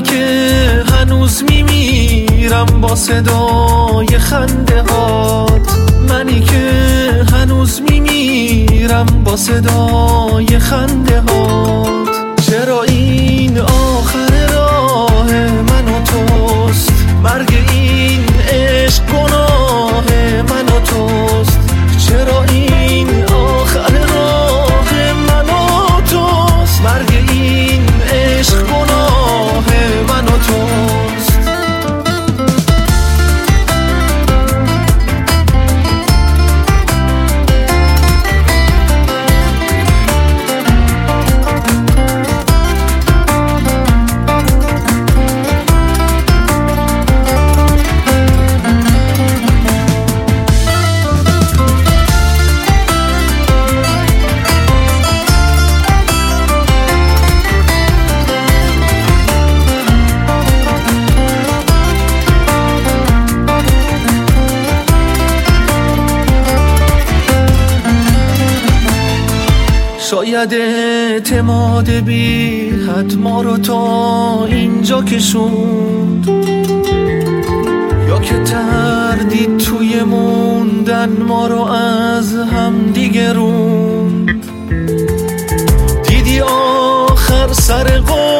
منی که هنوز میمیرم با صدای خنده هات، منی که هنوز میمیرم با صدای خنده هات. چرا این آخر راه من و توست، مرگ این عشق گناه من و توست. چرا این آخر راه من و توست، مرگ این عشق گناه من و توست. شاید اعتماد بی حد ما رو تا اینجا کشوند، یا که تردید توی موندن ما رو از هم دیگه روند. دیدی آخر سر